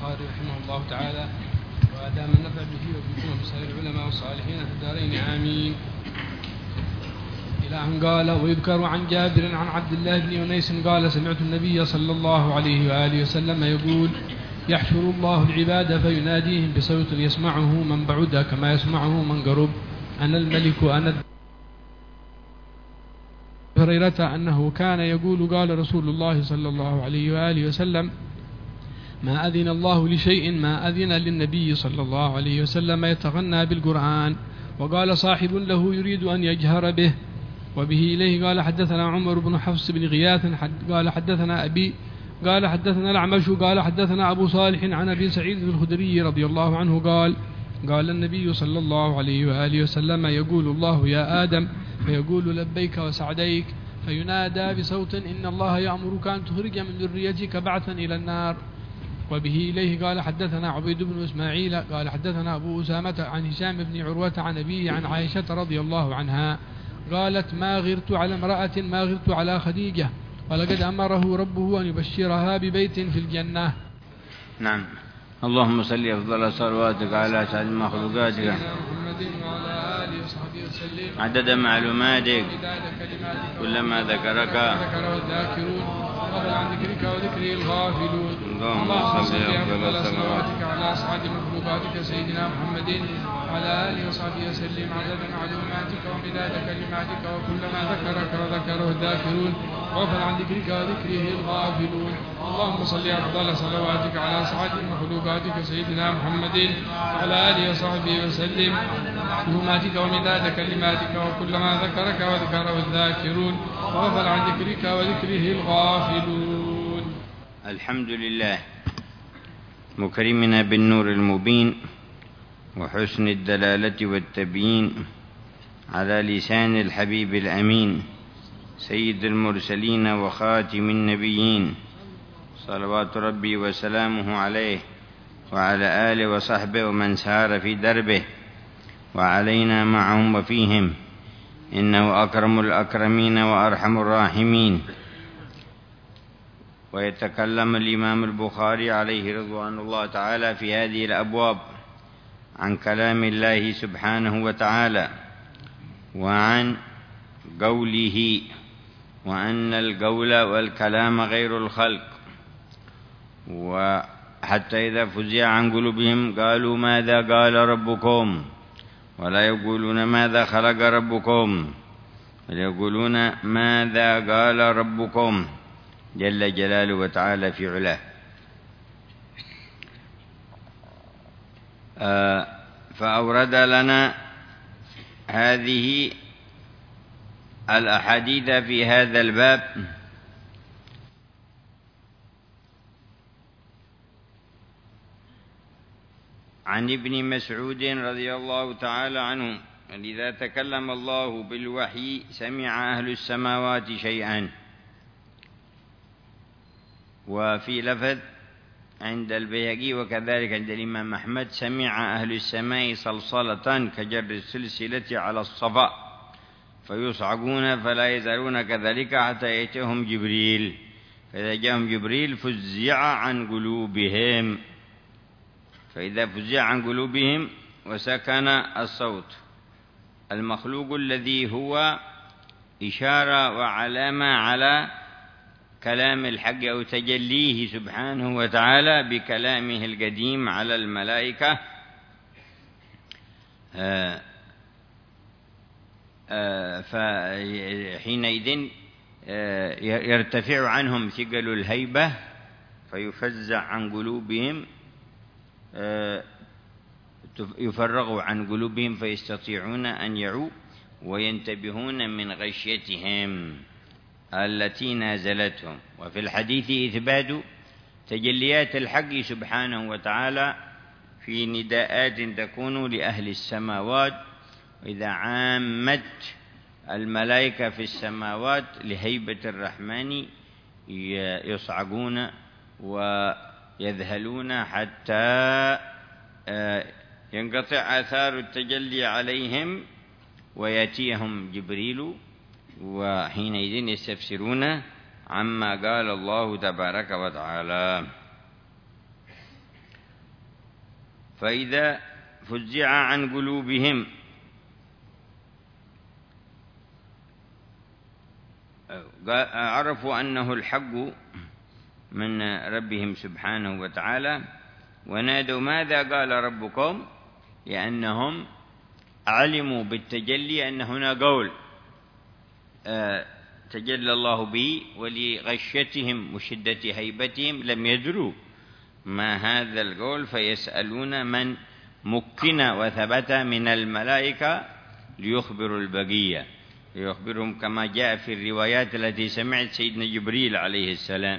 البخاري رحمه الله تعالى وأدام النفع به وبكم بسائر العلماء والصالحين في الدارين آمين. إلى أن قال: ويذكر عن جابر عن عبد الله بن أنيس قال: سمعت النبي صلى الله عليه وآله وسلم يقول: يحشر الله العباد فيناديهم بصوت يسمعه من بعد كما يسمعه من قرب، أنا الملك أنا هريرة أنه كان يقول: قال رسول الله صلى الله عليه وآله وسلم: ما أذن الله لشيء ما أذن للنبي صلى الله عليه وسلم يتغنى بالقرآن. وقال صاحب له يريد أن يجهر به. وبه إليه قال: حدثنا عمر بن حفص بن غياث قال: حدثنا أبي قال: حدثنا الأعمش قال: حدثنا أبو صالح عن أبي سعيد الخدري رضي الله عنه قال: قال النبي صلى الله عليه وآله وسلم: يقول الله: يا آدم، فيقول: لبيك وسعديك، فينادى بصوت: إن الله يأمرك أن تخرج من ذريتك بعثا إلى النار. وبه إليه قال: حدثنا عبيد بن إسماعيل قال: حدثنا أبو أسامة عن هشام بن عروة عن أبيه عن عائشة رضي الله عنها قالت: ما غرت على امرأة ما غرت على خديجة، ولقد أمره ربه أن يبشرها ببيت في الجنة. نعم. اللهم صل أفضل صلواتك على سيد مخلوقاتك محمد وعلى آله وصحبه وسلم عدد معلوماتك كلما ذكرك الذاكرون وغفل عن ذكرك وذكره الغافلون. اللهم صل أفضل صلواتك على أسعد مخلوقاتك سيدنا محمد وعلى آله وصحبه وسلم عدد معلوماتك ومداد كلماتك وكلما ذكرك وذكره الذاكرون وغفل عن ذكرك وذكره الغافلون. اللهم صل أفضل صلواتك على أسعد مخلوقاتك سيدنا محمد وعلى آله وصحبه وسلم معلوماتك ومداد كلماتك وكلما ذكرك وذكره الذاكرون وغفل عن ذكرك وذكره الغافلون. الحمد لله مكرمنا بالنور المبين وحسن الدلالة والتبيين على لسان الحبيب الأمين سيد المرسلين وخاتم النبيين، صلوات ربي وسلامه عليه وعلى آله وصحبه ومن سار في دربه وعلينا معهم وفيهم، إنه أكرم الأكرمين وأرحم الراحمين. ويتكلم الإمام البخاري عليه رضوان الله تعالى في هذه الأبواب عن كلام الله سبحانه وتعالى وعن قوله، وأن القول والكلام غير الخلق. وحتى إذا فزع عن قلوبهم قالوا: ماذا قال ربكم؟ ولا يقولون ماذا خلق ربكم، بل يقولون ماذا قال ربكم جل جلاله وتعالى في علاه. فأورد لنا هذه الأحاديث في هذا الباب عن ابن مسعود رضي الله تعالى عنه: إذا تكلم الله بالوحي سمع أهل السماوات شيئا. وفي لفظ عند البيهقي وكذلك عند الإمام أحمد: سمع أهل السماء صلصلة كجر السلسلة على الصفا فيصعقون فلا يزالون كذلك حتى يأتيهم جبريل، فإذا جاءهم جبريل فزع عن قلوبهم، فإذا فزع عن قلوبهم وسكن الصوت المخلوق الذي هو إشارة وعلامة على كلام الحق أو تجليه سبحانه وتعالى بكلامه القديم على الملائكة، فحينئذ يرتفع عنهم ثقل الهيبة فيفزع عن قلوبهم، يفرغوا عن قلوبهم فيستطيعون أن يعوا وينتبهون من غشيتهم التي نازلتهم. وفي الحديث إثبات تجليات الحق سبحانه وتعالى في نداءات تكون لأهل السماوات، وإذا عامت الملائكة في السماوات لهيبة الرحمن يصعقون ويذهلون حتى ينقطع آثار التجلي عليهم ويأتيهم جبريل، وحينئذ يستفسرون عما قال الله تبارك وتعالى. فإذا فزع عن قلوبهم عرفوا أنه الحق من ربهم سبحانه وتعالى، ونادوا ماذا قال ربكم، لأنهم علموا بالتجلي أن هنا قول تجلى الله به، ولغشيتهم وشدة هيبتهم لم يدروا ما هذا القول، فيسألون من مكن وثبت من الملائكة ليخبروا البقية، ليخبرهم كما جاء في الروايات التي سمعت سيدنا جبريل عليه السلام،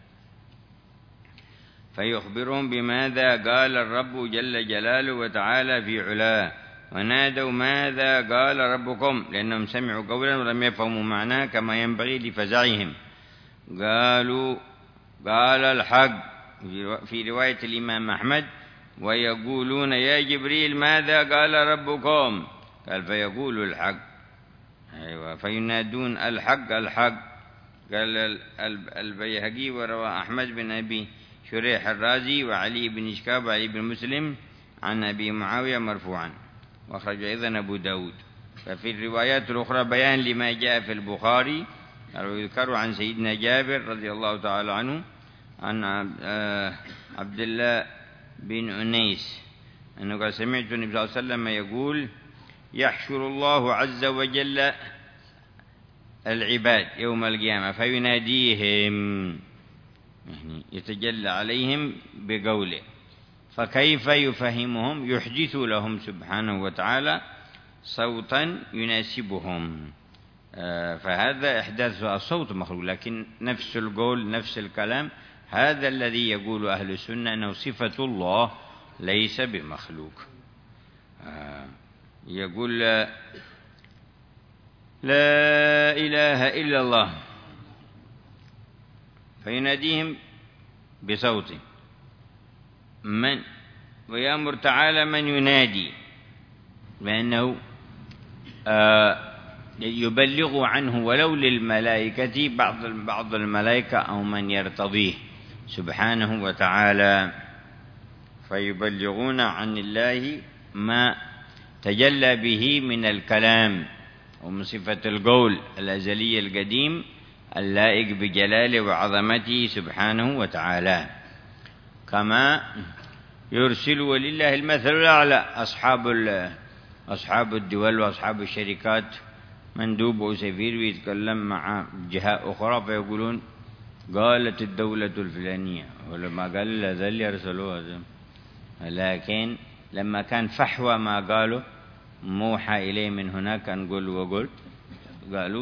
فيخبرهم بماذا قال الرب جل جلاله وتعالى في علاه. ونادوا ماذا قال ربكم، لأنهم سمعوا قولا ولم يفهموا معناه كما ينبغي لفزعهم. قالوا قال الحق في رواية الإمام أحمد: ويقولون يا جبريل ماذا قال ربكم، قال فيقول الحق، أيوة، فينادون الحق الحق. قال البيهقي وروى أحمد بن أبي شريح الرازي وعلي بن إشكاب وعلي بن مسلم عن أبي معاوية مرفوعا، وأخرج أيضا أبو داود. ففي الروايات الأخرى بيان لما جاء في البخاري، يذكر عن سيدنا جابر رضي الله تعالى عنه عن عبد الله بن أنيس أنه قال: سمعت النبي صلى الله عليه وسلم يقول: يحشر الله عز وجل العباد يوم القيامة فيناديهم، يعني يتجلى عليهم بقوله، فكيف يفهمهم؟ يحدث لهم سبحانه وتعالى صوتا يناسبهم. فهذا إحداث الصوت مخلوق، لكن نفس القول نفس الكلام هذا الذي يقول أهل السنة أنه صفة الله ليس بمخلوق. يقول لا إله إلا الله، فيناديهم بصوت من، ويأمر تعالى من ينادي بأنه يبلغ عنه ولو للملائكة، بعض الملائكة أو من يرتضيه سبحانه وتعالى، فيبلغون عن الله ما تجلى به من الكلام ومن صفة القول الأزلي القديم اللائق بجلاله وعظمته سبحانه وتعالى. كما يرسل ولله المثل الأعلى أصحاب الدول وأصحاب الشركات، مندوب وسفير ويتكلم مع جهات أخرى فيقولون قالت الدولة الفلانية، ولما قال ذل يرسلوها، لكن لما كان فحوى ما قالوا موحى إليه من هناك نقول وقلت، قالوا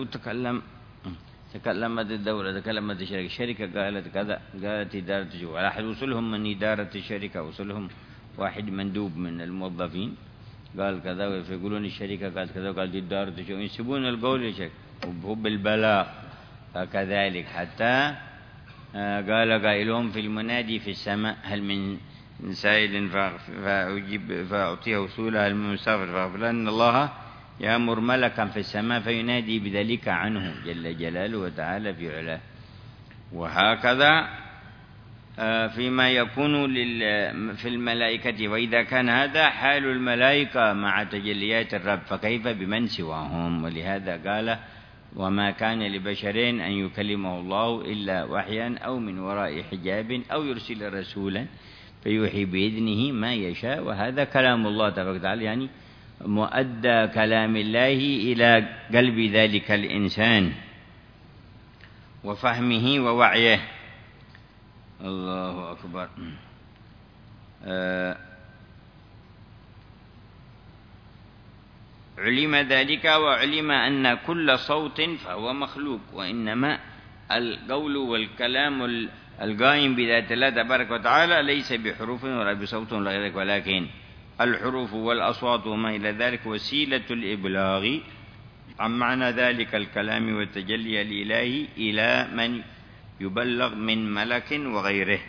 تكلمت الدولة، تكلمت الشركة قالت كذا، قالت إدارة الشركة، ولا أحد وصلهم من إدارة الشركة، وصلهم واحد مندوب من الموظفين قال كذا، فيقولون الشركة قالت كذا، قالت إدارة الشركة، ينسبون القول للشركة وبحب البلاغ. فكذلك حتى قال قائلهم في المنادي في السماء: هل من سائل فأعطيه وصوله، هل من مسافر فأغفر له، إن الله يأمر ملكا في السماء فينادي بذلك عنه جل جلاله وتعالى في علاه. وهكذا فيما يكون في الملائكة، وإذا كان هذا حال الملائكة مع تجليات الرب فكيف بمن سواهم؟ ولهذا قال: وما كان لبشرين أن يكلمه الله إلا وحيا أو من وراء حجاب أو يرسل رسولا فيوحي بإذنه ما يشاء. وهذا كلام الله تبارك وتعالى، يعني مؤدى كلام الله إلى قلب ذلك الإنسان وفهمه ووعيه. الله أكبر. علم ذلك، وعلم أن كل صوت فهو مخلوق، وإنما القول والكلام القائم بذات الله تبارك وتعالى ليس بحروف ولا بصوت ولا غير ذلك، ولكن الحروف والأصوات وما إلى ذلك وسيلة الإبلاغ عن معنى ذلك الكلام والتجلي الإلهي إلى من يبلغ من ملك وغيره.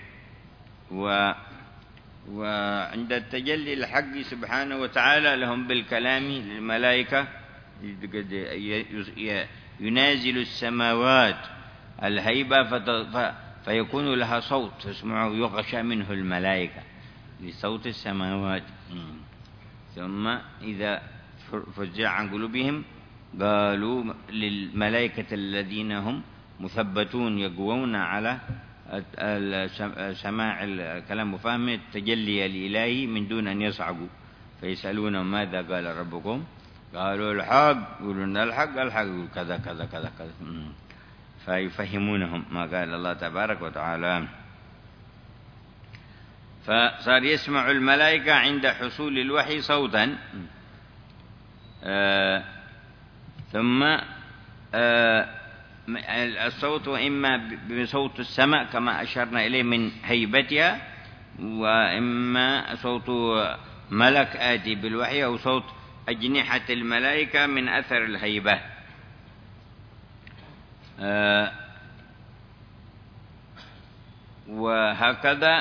وعند التجلي الحق سبحانه وتعالى لهم بالكلام للملائكة ينازل السماوات الهيبة فيكون لها صوت تسمعه يغشى منه الملائكة، لصوت السماوات. ثم إذا فزع عن قلوبهم قالوا للملائكة الذين هم مثبتون يقوون على سماع الكلام وفهم التجلي الإلهي من دون أن يصعقوا، فيسألون ماذا قال ربكم؟ قالوا الحق، يقولون الحق يقول كذا كذا كذا كذا، فيفهمونهم ما قال الله تبارك وتعالى. فصار يسمع الملائكة عند حصول الوحي صوتا، ثم الصوت إما بصوت السماء كما أشرنا إليه من هيبتها، وإما صوت ملك آتي بالوحي، أو صوت أجنحة الملائكة من أثر الهيبة. وهكذا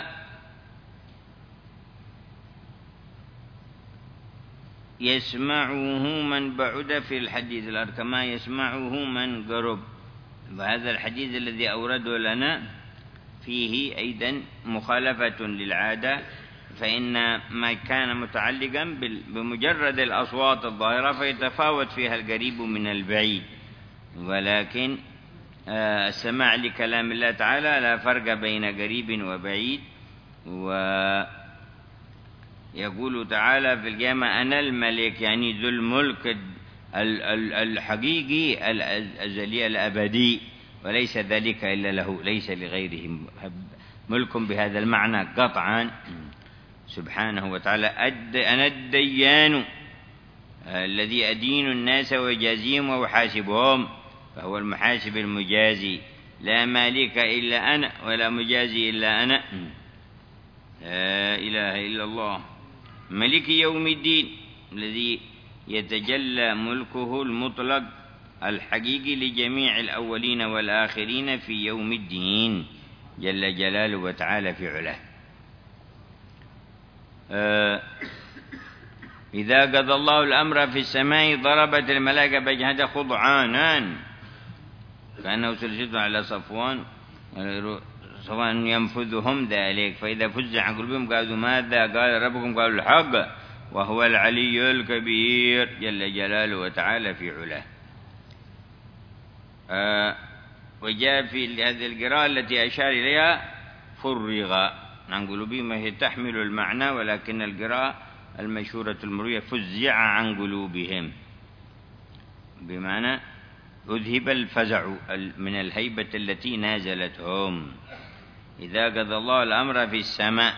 يسمعه من بعد في الحديث الآخر كما يسمعه من قرب. وهذا الحديث الذي أورده لنا فيه أيضا مخالفة للعادة، فإن ما كان متعلقا بمجرد الأصوات الظاهرة فيتفاوت فيها القريب من البعيد، ولكن السماع لكلام الله تعالى لا فرق بين قريب وبعيد. ويقول تعالى في القيامة أنا الملك، يعني ذو الملك الحقيقي الأزلي الأبدي، وليس ذلك إلا له، ليس لغيره ملك بهذا المعنى قطعا سبحانه وتعالى. أنا الديان الذي أدين الناس وجازيهم وأحاسبهم، فهو المحاسب المجازي، لا مالك إلا أنا ولا مجازي إلا أنا، لا إله إلا الله. ملك يوم الدين الذي يتجلى ملكه المطلق الحقيقي لجميع الأولين والآخرين في يوم الدين جل جلاله وتعالى في علاه. إذا قضى الله الأمر في السماء ضربت الملائكة بأجنحتها خضعانا كأنه سلسلة على صفوان ينفذهم ذلك، فإذا فزع عن قلوبهم قالوا ماذا قال ربكم؟ قالوا الحق وهو العلي الكبير جل جلاله وتعالى في علاه. وجاء في هذه القراءة التي أشار إليها فرغ عن قلوبهم، هي تحمل المعنى، ولكن القراءة المشهورة المروية فزع عن قلوبهم، بمعنى أذهب الفزع من الهيبة التي نازلتهم. إذا قضى الله الأمر في السماء،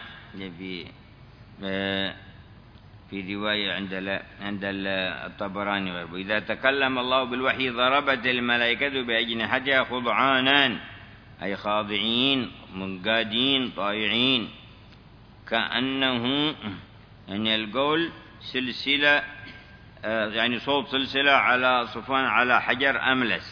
في رواية عند الطبراني وغيره، إذا تكلم الله بالوحي ضربت الملائكة بأجنحتها خضعانا، أي خاضعين منقادين طائعين، كأنه يعني القول سلسلة، يعني صوت سلسلة على صفوان على حجر أملس.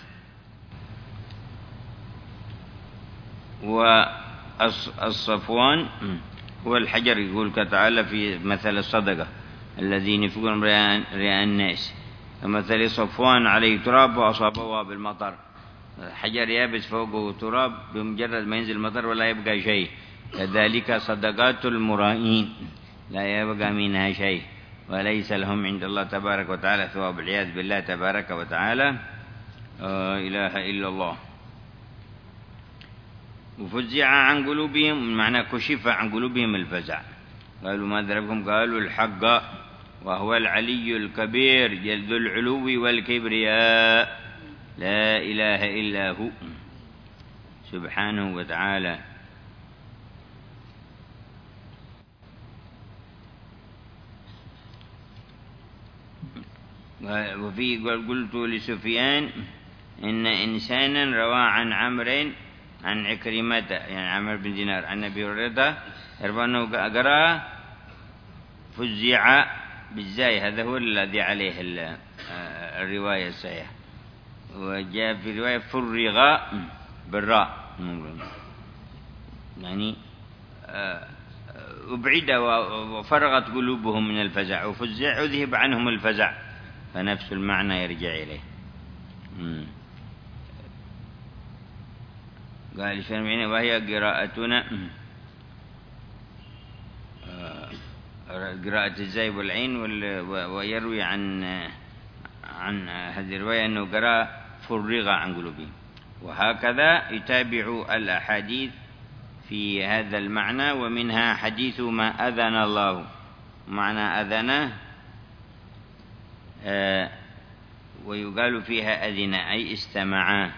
والصفوان هو الحجر، يقول تعالى في مثل الصدقة الذين ينفقون رياء الناس، كمثل صفوان عليه تراب وأصابه بالمطر، حجر يابس فوقه تراب بمجرد ما ينزل المطر ولا يبقى شيء. كذلك صدقات المرائين لا يبقى منها شيء، وليس لهم عند الله تبارك وتعالى ثواب، العياذ بالله تبارك وتعالى. لا إله إلا الله. وفزع عن قلوبهم معنى كشف عن قلوبهم الفزع، قالوا ماذا ربكم؟ قالوا الحق وهو العلي الكبير ذو العلو والكبرياء، لا إله إلا هو سبحانه وتعالى. وفي قلت لسفيان إن إنسانا روى عن عمرو عن عكرمة، يعني عمرو بن دينار، عن أبي هريرة أنه قرأ فزع بالزاي، هذا هو الذي عليه الرواية الصحيحة. وجاء في رواية فرغ بالراء، يعني أبعد وفرغت قلوبهم من الفزع، وفزع أذهب عنهم الفزع، فنفس المعنى يرجع إليه. قال وهي قراءتنا قراءة الزاي والعين، ويروي عن هذه الرواية أنه قرأ فرغ عن قلوبهم. وهكذا يتابع الأحاديث في هذا المعنى، ومنها حديث ما أذن الله. معنى أذنه ويقال فيها أذن أي استمع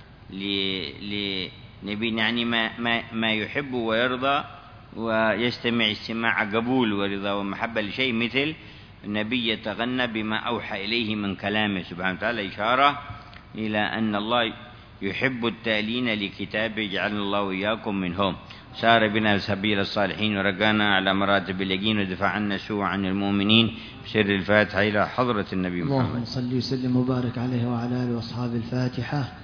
لنبي، يعني ما يحب ويرضى ويستمع استماع قبول ورضا ومحبة لشيء، مثل النبي يتغنى بما أوحى إليه من كلامه سبحانه وتعالى، إشارة إلى أن الله يحب التالين لكتابه، جعلنا الله وإياكم منهم. سار بنا سبيل الصالحين ورقانا على مراتب اليقين، ودفع عنا السوء عن المؤمنين. بسر الفاتحة إلى حضرة النبي محمد. اللهم صل وسلم وبارك عليه وعلى آله وأصحابه. الفاتحة.